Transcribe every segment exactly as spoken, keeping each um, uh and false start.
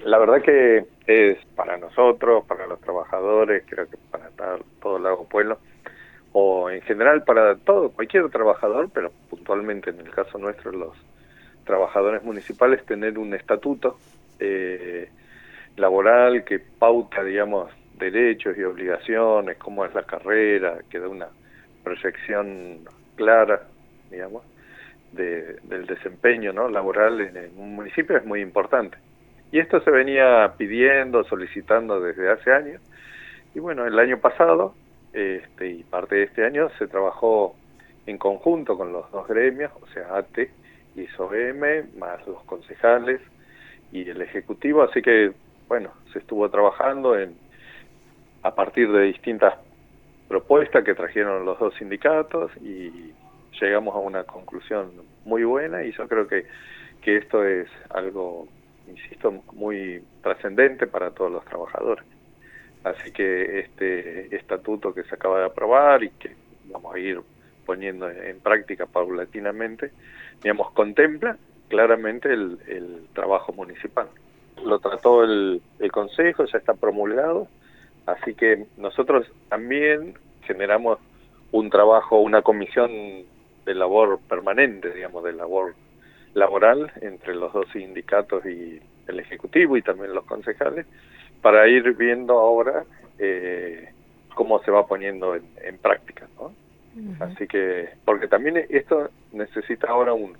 La verdad que es para nosotros, para los trabajadores, creo que para todo Lago Puelo, o en general para todo, cualquier trabajador, pero puntualmente en el caso nuestro, los trabajadores municipales, tener un estatuto eh, laboral que pauta, digamos, derechos y obligaciones, cómo es la carrera, que da una proyección clara, digamos, de, del desempeño, ¿no?, laboral en, en un municipio es muy importante. Y esto se venía pidiendo, solicitando desde hace años, y bueno, el año pasado este, y parte de este año se trabajó en conjunto con los dos gremios, o sea, A T E y S O E M, más los concejales y el Ejecutivo, así que, bueno, se estuvo trabajando en a partir de distintas propuestas que trajeron los dos sindicatos y llegamos a una conclusión muy buena, y yo creo que, que esto es algo, insisto, muy trascendente para todos los trabajadores. Así que este estatuto que se acaba de aprobar y que vamos a ir poniendo en, en práctica paulatinamente, digamos, contempla claramente el, el trabajo municipal. Lo trató el, el Consejo, ya está promulgado, así que nosotros también generamos un trabajo, una comisión de labor permanente, digamos, de labor laboral entre los dos sindicatos y el Ejecutivo y también los concejales, para ir viendo ahora eh, cómo se va poniendo en, en práctica, ¿no? Uh-huh. Así que, porque también esto necesita ahora un,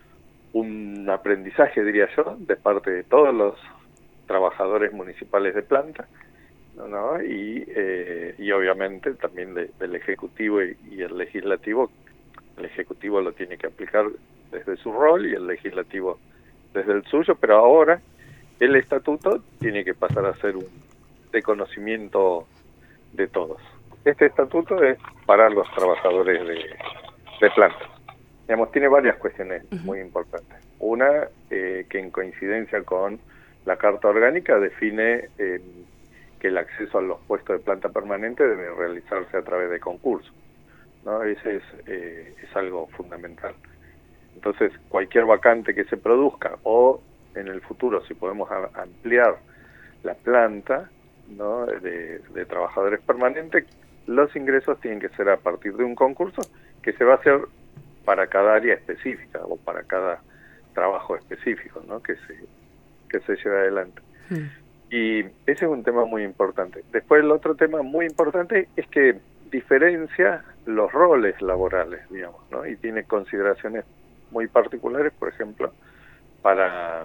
un aprendizaje, diría yo, de parte de todos los trabajadores municipales de planta, ¿no? ¿no? Y, eh, y obviamente también de, del Ejecutivo y, y el Legislativo. El Ejecutivo lo tiene que aplicar desde su rol y el Legislativo desde el suyo, pero ahora el estatuto tiene que pasar a ser un de conocimiento de todos. Este estatuto es para los trabajadores de, de planta. Digamos, tiene varias cuestiones uh-huh. muy importantes. Una, eh, que en coincidencia con la Carta Orgánica define eh, que el acceso a los puestos de planta permanente debe realizarse a través de concursos, ¿no? Ese es, eh, es algo fundamental. Entonces, cualquier vacante que se produzca, o en el futuro, si podemos a, ampliar la planta, ¿no?, de, de trabajadores permanentes, los ingresos tienen que ser a partir de un concurso que se va a hacer para cada área específica o para cada trabajo específico, ¿no?, que se que se lleve adelante. Mm. Y ese es un tema muy importante. Después, el otro tema muy importante es que diferencia los roles laborales, digamos, ¿no?, y tiene consideraciones muy particulares, por ejemplo, para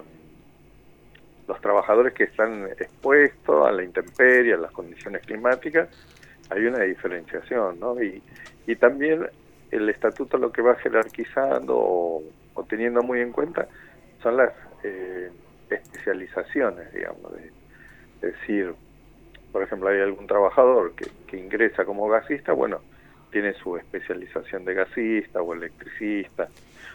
los trabajadores que están expuestos a la intemperie, a las condiciones climáticas. Hay una diferenciación, ¿no? Y, y también el estatuto lo que va jerarquizando o, o teniendo muy en cuenta son las eh, especializaciones, digamos, de, de decir, por ejemplo, hay algún trabajador que, que ingresa como gasista, bueno, tiene su especialización de gasista o electricista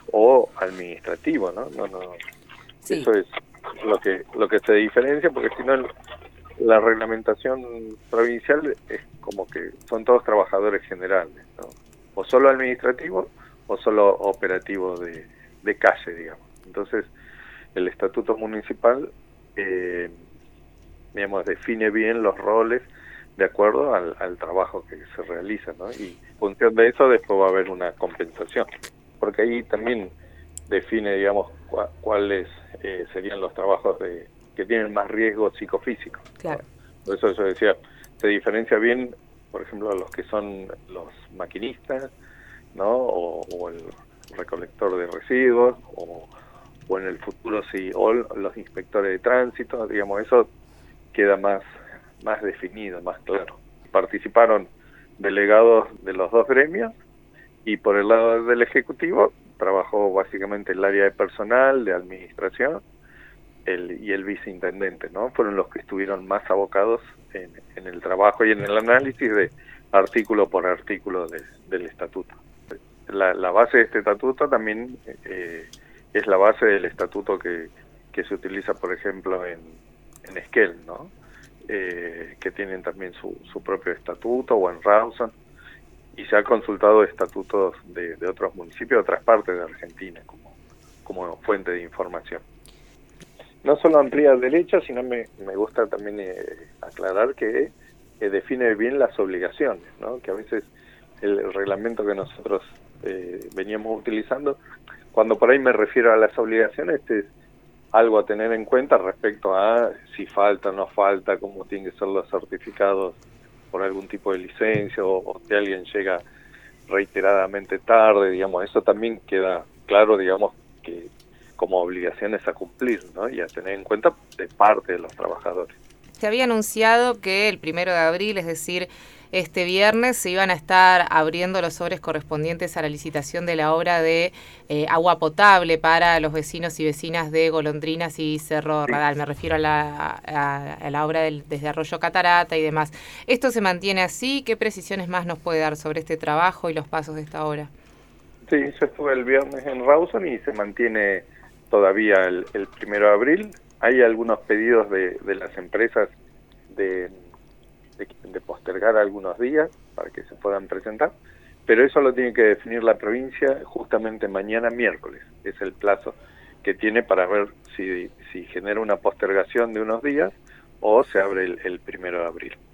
o administrativo, ¿no? No, no. Sí. Eso es lo que lo que se diferencia, porque si no la reglamentación provincial es como que son todos trabajadores generales, ¿no? O solo administrativos o solo operativos de, de calle, digamos. Entonces, el estatuto municipal eh, digamos, define bien los roles de acuerdo al, al trabajo que se realiza, ¿no? Y en función de eso después va a haber una compensación, porque ahí también define, digamos, cu cuáles eh, serían los trabajos de que tienen más riesgo psicofísico, ¿no? Claro. Por eso yo decía, se diferencia bien, por ejemplo, los que son los maquinistas, ¿no? O, o el recolector de residuos, o, o en el futuro sí, o los inspectores de tránsito, digamos, eso queda más, más definido, más claro. Participaron delegados de los dos gremios, y por el lado del Ejecutivo trabajó básicamente el área de personal, de administración, el, y el viceintendente, ¿no? Fueron los que estuvieron más abocados en, en el trabajo y en el análisis de artículo por artículo de, del estatuto. La, la base de este estatuto también eh, es la base del estatuto que, que se utiliza, por ejemplo, en, en Esquel, ¿no? Eh, que tienen también su, su propio estatuto, o en Rawson, y se ha consultado estatutos de, de otros municipios, de otras partes de Argentina, como, como fuente de información. no solo amplía derechos, sino me, me gusta también eh, aclarar que eh, define bien las obligaciones, ¿no? Que a veces el reglamento que nosotros eh, veníamos utilizando, cuando por ahí me refiero a las obligaciones, es algo a tener en cuenta respecto a si falta o no falta, cómo tienen que ser los certificados por algún tipo de licencia, o, o si alguien llega reiteradamente tarde, digamos, eso también queda claro, digamos, que como obligaciones a cumplir, ¿no? Y a tener en cuenta de parte de los trabajadores. Se había anunciado que el primero de abril, es decir, este viernes, se iban a estar abriendo los sobres correspondientes a la licitación de la obra de eh, agua potable para los vecinos y vecinas de Golondrinas y Cerro Sí. Radal. Me refiero a la, a, a la obra del, desde Arroyo Catarata y demás. ¿Esto se mantiene así? ¿Qué precisiones más nos puede dar sobre este trabajo y los pasos de esta obra? Sí, yo estuve el viernes en Rawson y se mantiene todavía el, el primero de abril. Hay algunos pedidos de, de las empresas de, de, de postergar algunos días para que se puedan presentar, pero eso lo tiene que definir la provincia justamente mañana miércoles. Es el plazo que tiene para ver si, si genera una postergación de unos días o se abre el, el primero de abril.